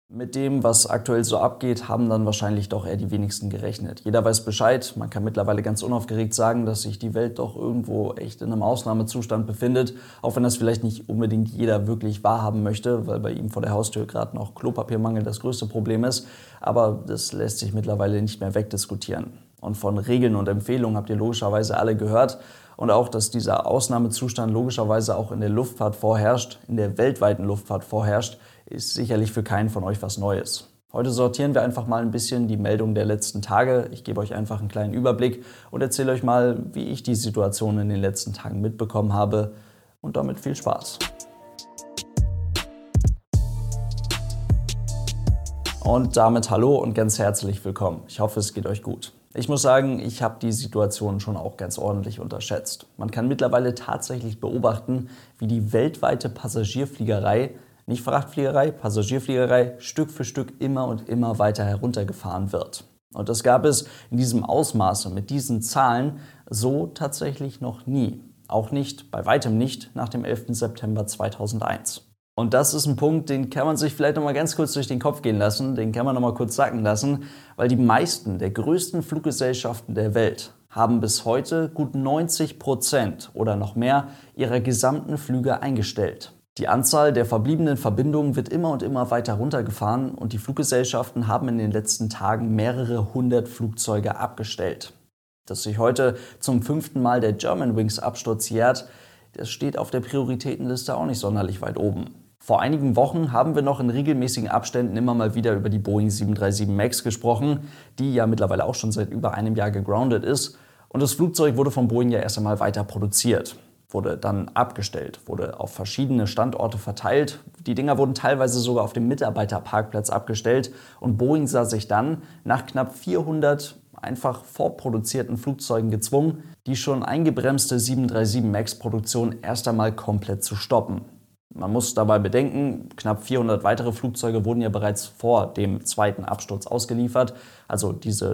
Mit dem, was aktuell so abgeht, haben dann wahrscheinlich doch eher die wenigsten gerechnet. Jeder weiß Bescheid. Man kann mittlerweile ganz unaufgeregt sagen, dass sich die Welt doch irgendwo echt in einem Ausnahmezustand befindet. Auch wenn das vielleicht nicht unbedingt jeder wirklich wahrhaben möchte, weil bei ihm vor der Haustür gerade noch Klopapiermangel das größte Problem ist. Aber das lässt sich mittlerweile nicht mehr wegdiskutieren. Und von Regeln und Empfehlungen habt ihr logischerweise alle gehört. Und auch, dass dieser Ausnahmezustand logischerweise auch in der Luftfahrt vorherrscht, in der weltweiten Luftfahrt vorherrscht, ist sicherlich für keinen von euch was Neues. Heute sortieren wir einfach mal ein bisschen die Meldungen der letzten Tage. Ich gebe euch einfach einen kleinen Überblick und erzähle euch mal, wie ich die Situation in den letzten Tagen mitbekommen habe. Und damit viel Spaß. Und damit hallo und ganz herzlich willkommen. Ich hoffe, es geht euch gut. Ich muss sagen, ich habe die Situation schon auch ganz ordentlich unterschätzt. Man kann mittlerweile tatsächlich beobachten, wie die weltweite Passagierfliegerei, nicht Frachtfliegerei, Passagierfliegerei, Stück für Stück immer und immer weiter heruntergefahren wird. Und das gab es in diesem Ausmaße, mit diesen Zahlen, so tatsächlich noch nie. Auch nicht, bei weitem nicht, nach dem 11. September 2001. Und das ist ein Punkt, den kann man sich vielleicht noch mal ganz kurz durch den Kopf gehen lassen, den kann man noch mal kurz sacken lassen, weil die meisten der größten Fluggesellschaften der Welt haben bis heute gut 90% oder noch mehr ihrer gesamten Flüge eingestellt. Die Anzahl der verbliebenen Verbindungen wird immer und immer weiter runtergefahren und die Fluggesellschaften haben in den letzten Tagen mehrere hundert Flugzeuge abgestellt. Dass sich heute zum 5. Mal der Germanwings-Absturz jährt, das steht auf der Prioritätenliste auch nicht sonderlich weit oben. Vor einigen Wochen haben wir noch in regelmäßigen Abständen immer mal wieder über die Boeing 737 MAX gesprochen, die ja mittlerweile auch schon seit über einem Jahr gegroundet ist. Und das Flugzeug wurde von Boeing ja erst einmal weiter produziert, wurde dann abgestellt, wurde auf verschiedene Standorte verteilt. Die Dinger wurden teilweise sogar auf dem Mitarbeiterparkplatz abgestellt und Boeing sah sich dann nach knapp 400 einfach vorproduzierten Flugzeugen gezwungen, die schon eingebremste 737 MAX-Produktion erst einmal komplett zu stoppen. Man muss dabei bedenken, knapp 400 weitere Flugzeuge wurden ja bereits vor dem zweiten Absturz ausgeliefert. Also diese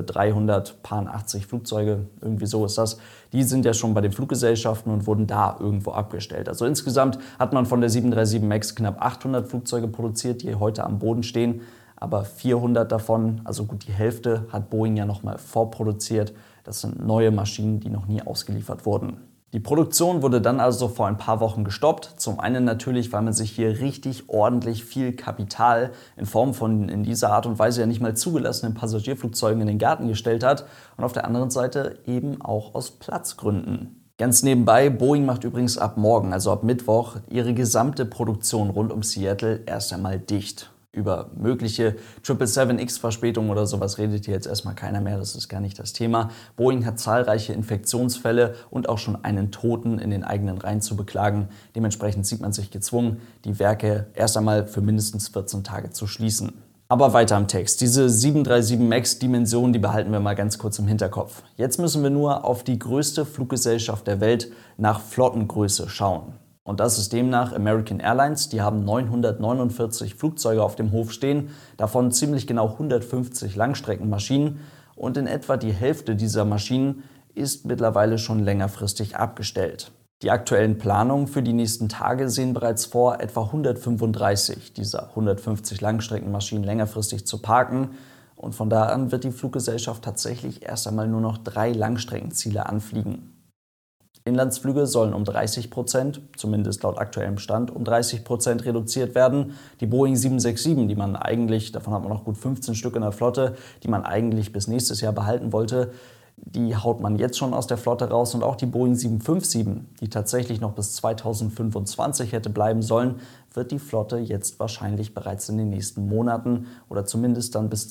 380 Flugzeuge, irgendwie so ist das, die sind ja schon bei den Fluggesellschaften und wurden da irgendwo abgestellt. Also insgesamt hat man von der 737 MAX knapp 800 Flugzeuge produziert, die heute am Boden stehen. Aber 400 davon, also gut die Hälfte, hat Boeing ja nochmal vorproduziert. Das sind neue Maschinen, die noch nie ausgeliefert wurden. Die Produktion wurde dann also vor ein paar Wochen gestoppt. Zum einen natürlich, weil man sich hier richtig ordentlich viel Kapital in Form von in dieser Art und Weise ja nicht mal zugelassenen Passagierflugzeugen in den Garten gestellt hat. Und auf der anderen Seite eben auch aus Platzgründen. Ganz nebenbei, Boeing macht übrigens ab morgen, also ab Mittwoch, ihre gesamte Produktion rund um Seattle erst einmal dicht. Über mögliche 777X-Verspätungen oder sowas redet hier jetzt erstmal keiner mehr, das ist gar nicht das Thema. Boeing hat zahlreiche Infektionsfälle und auch schon einen Toten in den eigenen Reihen zu beklagen. Dementsprechend sieht man sich gezwungen, die Werke erst einmal für mindestens 14 Tage zu schließen. Aber weiter im Text. Diese 737 MAX-Dimension, die behalten wir mal ganz kurz im Hinterkopf. Jetzt müssen wir nur auf die größte Fluggesellschaft der Welt nach Flottengröße schauen. Und das ist demnach American Airlines. Die haben 949 Flugzeuge auf dem Hof stehen, davon ziemlich genau 150 Langstreckenmaschinen. Und in etwa die Hälfte dieser Maschinen ist mittlerweile schon längerfristig abgestellt. Die aktuellen Planungen für die nächsten Tage sehen bereits vor, etwa 135 dieser 150 Langstreckenmaschinen längerfristig zu parken. Und von da an wird die Fluggesellschaft tatsächlich erst einmal nur noch 3 Langstreckenziele anfliegen. Inlandsflüge sollen um 30%, zumindest laut aktuellem Stand, um 30% reduziert werden. Die Boeing 767, die man eigentlich, davon hat man noch gut 15 Stück in der Flotte, die man eigentlich bis nächstes Jahr behalten wollte, die haut man jetzt schon aus der Flotte raus. Und auch die Boeing 757, die tatsächlich noch bis 2025 hätte bleiben sollen, wird die Flotte jetzt wahrscheinlich bereits in den nächsten Monaten oder zumindest dann bis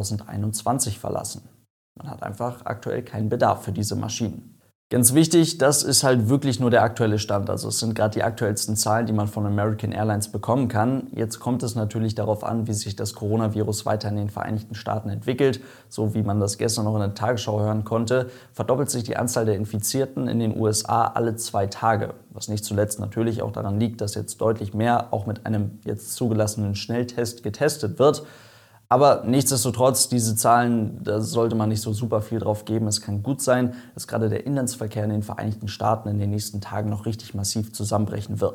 2021 verlassen. Man hat einfach aktuell keinen Bedarf für diese Maschinen. Ganz wichtig, das ist halt wirklich nur der aktuelle Stand. Also es sind gerade die aktuellsten Zahlen, die man von American Airlines bekommen kann. Jetzt kommt es natürlich darauf an, wie sich das Coronavirus weiter in den Vereinigten Staaten entwickelt. So wie man das gestern noch in der Tagesschau hören konnte, verdoppelt sich die Anzahl der Infizierten in den USA alle 2 Tage. Was nicht zuletzt natürlich auch daran liegt, dass jetzt deutlich mehr auch mit einem jetzt zugelassenen Schnelltest getestet wird. Aber nichtsdestotrotz, diese Zahlen, da sollte man nicht so super viel drauf geben. Es kann gut sein, dass gerade der Inlandsverkehr in den Vereinigten Staaten in den nächsten Tagen noch richtig massiv zusammenbrechen wird.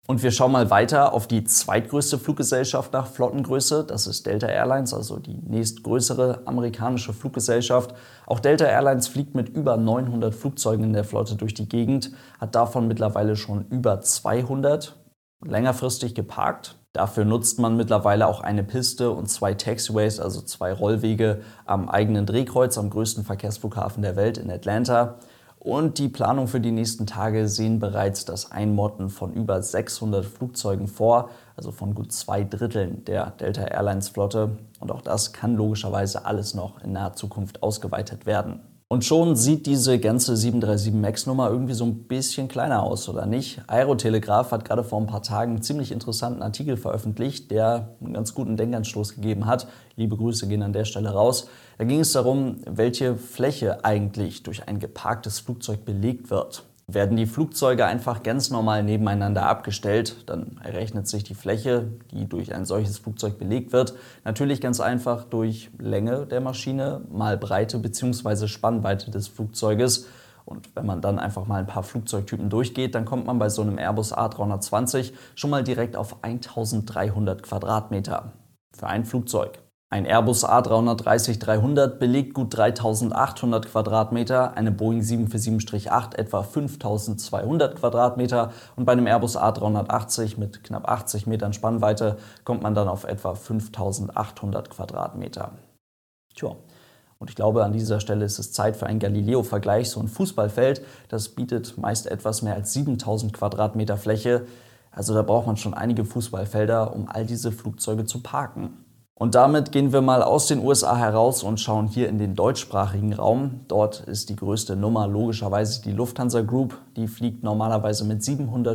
Und wir schauen mal weiter auf die zweitgrößte Fluggesellschaft nach Flottengröße. Das ist Delta Airlines, also die nächstgrößere amerikanische Fluggesellschaft. Auch Delta Airlines fliegt mit über 900 Flugzeugen in der Flotte durch die Gegend, hat davon mittlerweile schon über 200 längerfristig geparkt. Dafür nutzt man mittlerweile auch eine Piste und 2 Taxiways, also 2 Rollwege am eigenen Drehkreuz am größten Verkehrsflughafen der Welt in Atlanta. Und die Planungen für die nächsten Tage sehen bereits das Einmotten von über 600 Flugzeugen vor, also von gut 2/3 der Delta Airlines Flotte. Und auch das kann logischerweise alles noch in naher Zukunft ausgeweitet werden. Und schon sieht diese ganze 737 MAX-Nummer irgendwie so ein bisschen kleiner aus, oder nicht? Aerotelegraph hat gerade vor ein paar Tagen einen ziemlich interessanten Artikel veröffentlicht, der einen ganz guten Denkanstoß gegeben hat. Liebe Grüße gehen an der Stelle raus. Da ging es darum, welche Fläche eigentlich durch ein geparktes Flugzeug belegt wird. Werden die Flugzeuge einfach ganz normal nebeneinander abgestellt, dann errechnet sich die Fläche, die durch ein solches Flugzeug belegt wird, natürlich ganz einfach durch Länge der Maschine mal Breite bzw. Spannweite des Flugzeuges. Und wenn man dann einfach mal ein paar Flugzeugtypen durchgeht, dann kommt man bei so einem Airbus A320 schon mal direkt auf 1300 Quadratmeter für ein Flugzeug. Ein Airbus A330-300 belegt gut 3800 Quadratmeter, eine Boeing 747-8 etwa 5200 Quadratmeter und bei einem Airbus A380 mit knapp 80 Metern Spannweite kommt man dann auf etwa 5800 Quadratmeter. Tja. Und ich glaube, an dieser Stelle ist es Zeit für einen Galileo-Vergleich. So ein Fußballfeld, das bietet meist etwas mehr als 7000 Quadratmeter Fläche. Also da braucht man schon einige Fußballfelder, um all diese Flugzeuge zu parken. Und damit gehen wir mal aus den USA heraus und schauen hier in den deutschsprachigen Raum. Dort ist die größte Nummer logischerweise die Lufthansa Group. Die fliegt normalerweise mit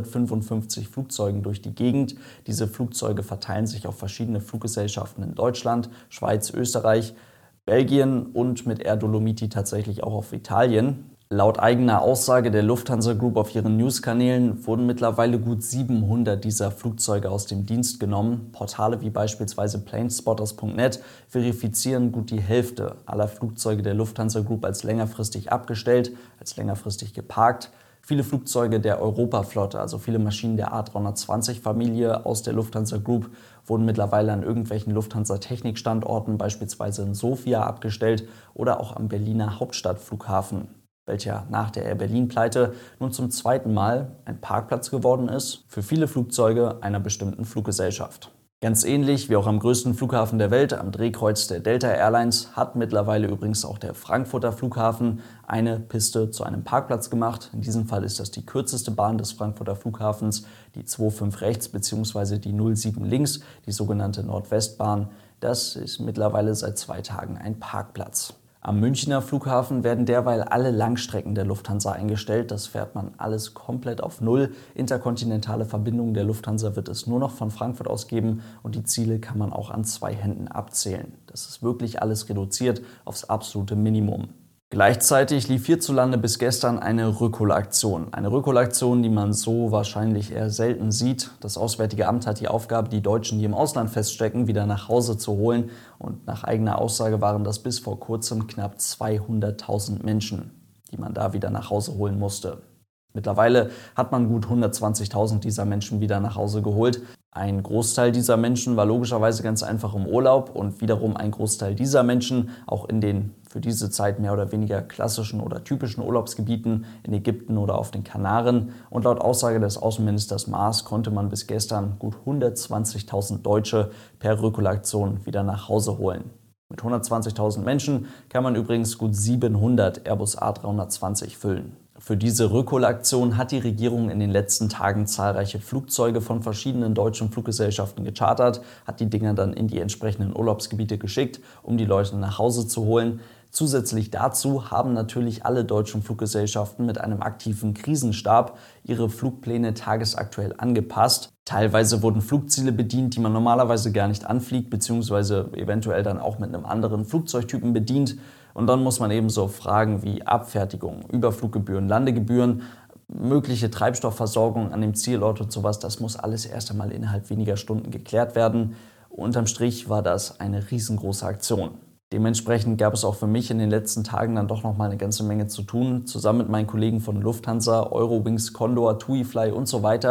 755 Flugzeugen durch die Gegend. Diese Flugzeuge verteilen sich auf verschiedene Fluggesellschaften in Deutschland, Schweiz, Österreich, Belgien und mit Air Dolomiti tatsächlich auch auf Italien. Laut eigener Aussage der Lufthansa Group auf ihren News-Kanälen wurden mittlerweile gut 700 dieser Flugzeuge aus dem Dienst genommen. Portale wie beispielsweise planespotters.net verifizieren gut die Hälfte aller Flugzeuge der Lufthansa Group als längerfristig abgestellt, als längerfristig geparkt. Viele Flugzeuge der Europaflotte, also viele Maschinen der A320-Familie aus der Lufthansa Group, wurden mittlerweile an irgendwelchen Lufthansa-Technikstandorten, beispielsweise in Sofia, abgestellt oder auch am Berliner Hauptstadtflughafen, welcher nach der Air Berlin-Pleite nun zum zweiten Mal ein Parkplatz geworden ist für viele Flugzeuge einer bestimmten Fluggesellschaft. Ganz ähnlich wie auch am größten Flughafen der Welt, am Drehkreuz der Delta Airlines, hat mittlerweile übrigens auch der Frankfurter Flughafen eine Piste zu einem Parkplatz gemacht. In diesem Fall ist das die kürzeste Bahn des Frankfurter Flughafens, die 25 rechts bzw. die 07 links, die sogenannte Nordwestbahn. Das ist mittlerweile seit 2 Tagen ein Parkplatz. Am Münchner Flughafen werden derweil alle Langstrecken der Lufthansa eingestellt. Das fährt man alles komplett auf Null. Interkontinentale Verbindungen der Lufthansa wird es nur noch von Frankfurt aus geben und die Ziele kann man auch an 2 Händen abzählen. Das ist wirklich alles reduziert aufs absolute Minimum. Gleichzeitig lief hierzulande bis gestern eine Rückholaktion. Eine Rückholaktion, die man so wahrscheinlich eher selten sieht. Das Auswärtige Amt hat die Aufgabe, die Deutschen, die im Ausland feststecken, wieder nach Hause zu holen. Und nach eigener Aussage waren das bis vor kurzem knapp 200.000 Menschen, die man da wieder nach Hause holen musste. Mittlerweile hat man gut 120.000 dieser Menschen wieder nach Hause geholt. Ein Großteil dieser Menschen war logischerweise ganz einfach im Urlaub und wiederum ein Großteil dieser Menschen auch in den für diese Zeit mehr oder weniger klassischen oder typischen Urlaubsgebieten in Ägypten oder auf den Kanaren. Und laut Aussage des Außenministers Maas konnte man bis gestern gut 120.000 Deutsche per Rückholaktion wieder nach Hause holen. Mit 120.000 Menschen kann man übrigens gut 700 Airbus A320 füllen. Für diese Rückholaktion hat die Regierung in den letzten Tagen zahlreiche Flugzeuge von verschiedenen deutschen Fluggesellschaften gechartert, hat die Dinger dann in die entsprechenden Urlaubsgebiete geschickt, um die Leute nach Hause zu holen. Zusätzlich dazu haben natürlich alle deutschen Fluggesellschaften mit einem aktiven Krisenstab ihre Flugpläne tagesaktuell angepasst. Teilweise wurden Flugziele bedient, die man normalerweise gar nicht anfliegt, beziehungsweise eventuell dann auch mit einem anderen Flugzeugtypen bedient. Und dann muss man eben so Fragen wie Abfertigung, Überfluggebühren, Landegebühren, mögliche Treibstoffversorgung an dem Zielort und sowas, das muss alles erst einmal innerhalb weniger Stunden geklärt werden. Unterm Strich war das eine riesengroße Aktion. Dementsprechend gab es auch für mich in den letzten Tagen dann doch noch mal eine ganze Menge zu tun. Zusammen mit meinen Kollegen von Lufthansa, Eurowings, Condor, TuiFly und so weiter,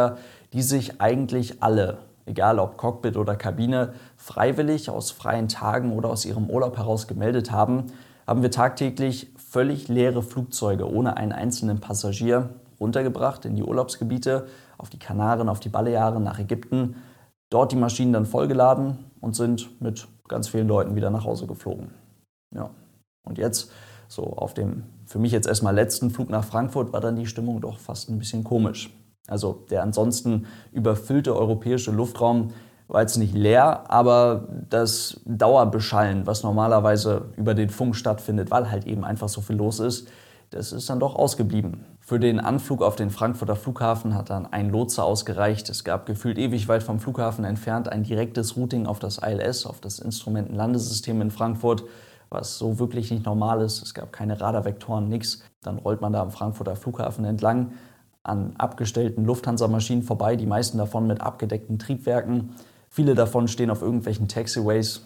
die sich eigentlich alle, egal ob Cockpit oder Kabine, freiwillig aus freien Tagen oder aus ihrem Urlaub heraus gemeldet haben, haben wir tagtäglich völlig leere Flugzeuge ohne einen einzelnen Passagier runtergebracht in die Urlaubsgebiete, auf die Kanaren, auf die Balearen, nach Ägypten, dort die Maschinen dann vollgeladen und sind mit ganz vielen Leuten wieder nach Hause geflogen. Ja. Und jetzt, so auf dem für mich jetzt erstmal letzten Flug nach Frankfurt, war dann die Stimmung doch fast ein bisschen komisch. Also der ansonsten überfüllte europäische Luftraum war jetzt nicht leer, aber das Dauerbeschallen, was normalerweise über den Funk stattfindet, weil halt eben einfach so viel los ist, das ist dann doch ausgeblieben. Für den Anflug auf den Frankfurter Flughafen hat dann ein Lotse ausgereicht. Es gab gefühlt ewig weit vom Flughafen entfernt ein direktes Routing auf das ILS, auf das Instrumentenlandesystem in Frankfurt, was so wirklich nicht normal ist. Es gab keine Radarvektoren, nichts. Dann rollt man da am Frankfurter Flughafen entlang an abgestellten Lufthansa-Maschinen vorbei, die meisten davon mit abgedeckten Triebwerken. Viele davon stehen auf irgendwelchen Taxiways.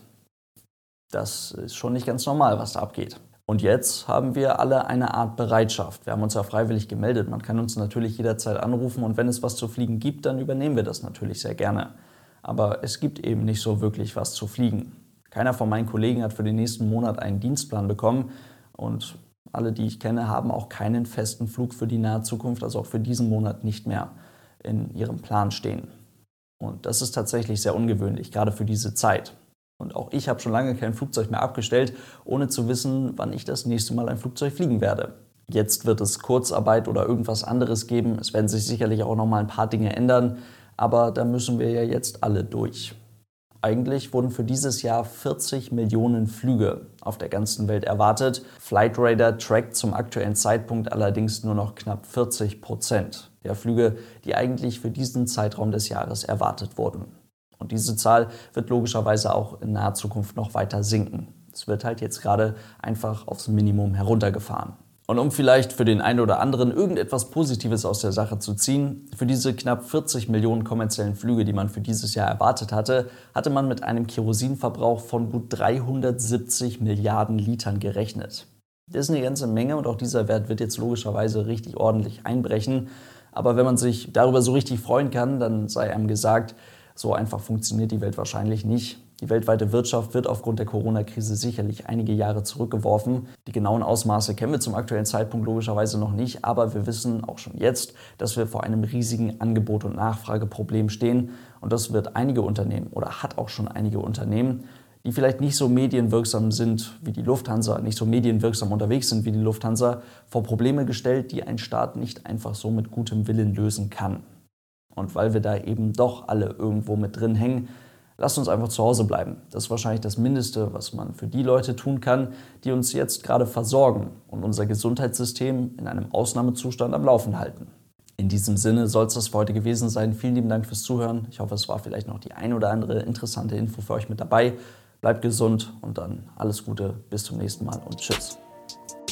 Das ist schon nicht ganz normal, was da abgeht. Und jetzt haben wir alle eine Art Bereitschaft. Wir haben uns ja freiwillig gemeldet. Man kann uns natürlich jederzeit anrufen und wenn es was zu fliegen gibt, dann übernehmen wir das natürlich sehr gerne. Aber es gibt eben nicht so wirklich was zu fliegen. Keiner von meinen Kollegen hat für den nächsten Monat einen Dienstplan bekommen und alle, die ich kenne, haben auch keinen festen Flug für die nahe Zukunft, also auch für diesen Monat nicht mehr in ihrem Plan stehen. Und das ist tatsächlich sehr ungewöhnlich, gerade für diese Zeit. Und auch ich habe schon lange kein Flugzeug mehr abgestellt, ohne zu wissen, wann ich das nächste Mal ein Flugzeug fliegen werde. Jetzt wird es Kurzarbeit oder irgendwas anderes geben. Es werden sich sicherlich auch noch mal ein paar Dinge ändern, aber da müssen wir ja jetzt alle durch. Eigentlich wurden für dieses Jahr 40 Millionen Flüge auf der ganzen Welt erwartet. Flightradar trackt zum aktuellen Zeitpunkt allerdings nur noch knapp 40% der Flüge, die eigentlich für diesen Zeitraum des Jahres erwartet wurden. Und diese Zahl wird logischerweise auch in naher Zukunft noch weiter sinken. Es wird halt jetzt gerade einfach aufs Minimum heruntergefahren. Und um vielleicht für den einen oder anderen irgendetwas Positives aus der Sache zu ziehen, für diese knapp 40 Millionen kommerziellen Flüge, die man für dieses Jahr erwartet hatte, hatte man mit einem Kerosinverbrauch von gut 370 Milliarden Litern gerechnet. Das ist eine ganze Menge und auch dieser Wert wird jetzt logischerweise richtig ordentlich einbrechen. Aber wenn man sich darüber so richtig freuen kann, dann sei einem gesagt, so einfach funktioniert die Welt wahrscheinlich nicht. Die weltweite Wirtschaft wird aufgrund der Corona-Krise sicherlich einige Jahre zurückgeworfen. Die genauen Ausmaße kennen wir zum aktuellen Zeitpunkt logischerweise noch nicht, aber wir wissen auch schon jetzt, dass wir vor einem riesigen Angebot- und Nachfrageproblem stehen. Und das wird einige Unternehmen oder hat auch schon einige Unternehmen, die vielleicht nicht so medienwirksam sind wie die Lufthansa, nicht so medienwirksam unterwegs sind wie die Lufthansa, vor Probleme gestellt, die ein Staat nicht einfach so mit gutem Willen lösen kann. Und weil wir da eben doch alle irgendwo mit drin hängen, lasst uns einfach zu Hause bleiben. Das ist wahrscheinlich das Mindeste, was man für die Leute tun kann, die uns jetzt gerade versorgen und unser Gesundheitssystem in einem Ausnahmezustand am Laufen halten. In diesem Sinne soll es das für heute gewesen sein. Vielen lieben Dank fürs Zuhören. Ich hoffe, es war vielleicht noch die ein oder andere interessante Info für euch mit dabei. Bleibt gesund und dann alles Gute. Bis zum nächsten Mal und tschüss.